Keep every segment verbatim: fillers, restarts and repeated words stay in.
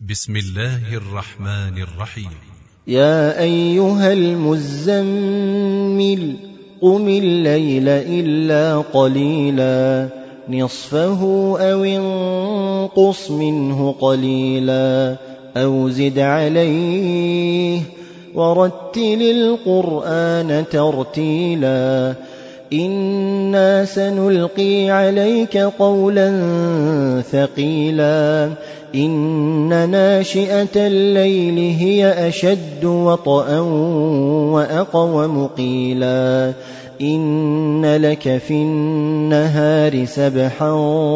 بسم الله الرحمن الرحيم. يا أيها المزمل قم الليل إلا قليلا نصفه أو انقص منه قليلا أو زد عليه ورتل القرآن ترتيلا إنا سنلقي عليك قولا ثقيلا إن ناشئة الليل هي أشد وطئا وأقوم قيلا إن لك في النهار سبحا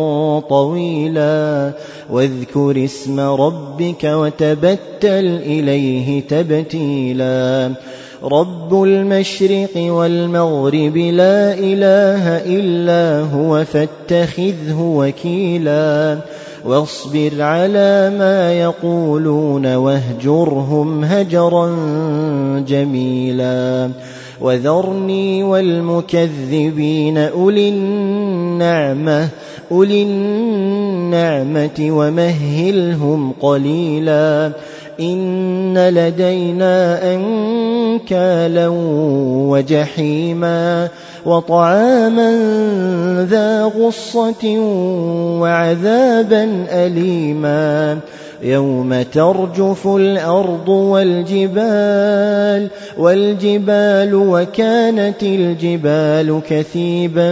طويلا واذكر اسم ربك وتبتل إليه تبتيلا رب المشرق والمغرب لا إله إلا هو فاتخذه وكيلا واصبر على ما يقولون واهجرهم هجرا جميلا وذرني والمكذبين أولي النعمة أولي النعمة ومهلهم قليلا إن لدينا أنكالا وجحيما وطعاما ذا غصة وعذابا أليما يوم ترجف الأرض والجبال والجبال وكانت الجبال كثيبا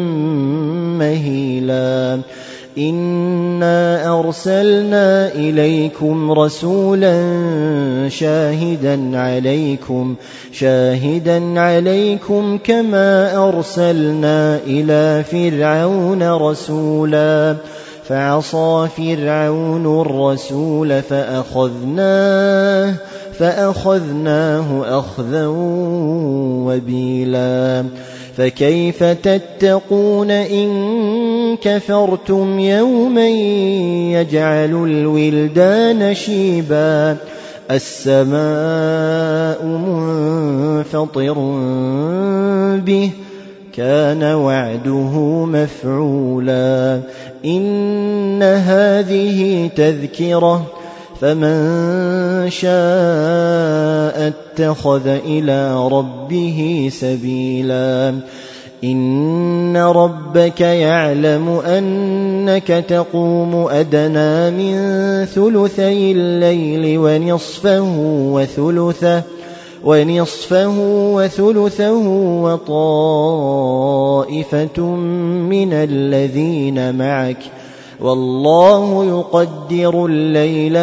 مهيلا إنا أرسلنا إليكم رسولا شاهدا عليكم شاهدا عليكم كما أرسلنا إلى فرعون رسولا فعصى فرعون الرسول فأخذناه فأخذناه أخذا وبيلا فكيف تتقون إن كفرتم يوما يجعل الولدان شيبا السماء منفطر به كان وعده مفعولا إن هذه تذكرة فمن شاء اتخذ إلى ربه سبيلا إن ربك يعلم أنك تقوم أدنى من ثلثي الليل ونصفه وثلثه ونصفه وثلثه وطائفة من الذين معك والله يقدر الليل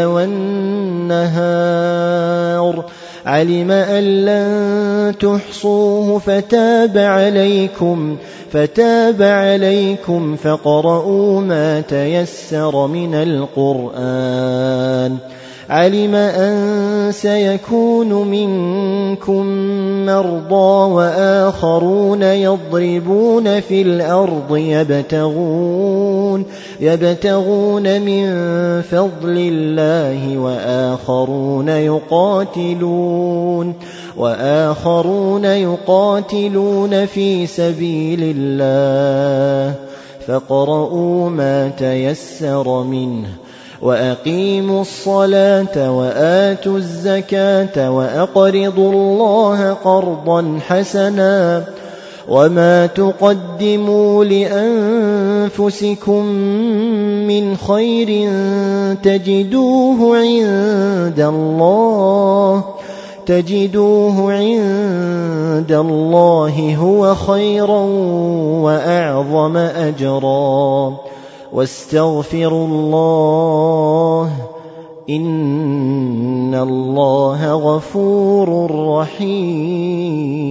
والنهار علم أن لن تحصوه فتاب عليكم فتاب عليكم فاقرؤوا ما تيسر من القرآن علم أن سيكون منكم مرضى وآخرون يضربون في الأرض يبتغون يبتغون من فضل الله وآخرون يقاتلون وآخرون يقاتلون في سبيل الله فاقرؤوا ما تيسر منه وأقيموا الصلاة وآتوا الزكاة وأقرضوا الله قرضا حسنا وما تقدموا لأنفسكم من خير تجدوه عند الله تجدوه عند الله هو خيرا وأعظم أجرا واستغفروا الله إن الله غفور رحيم.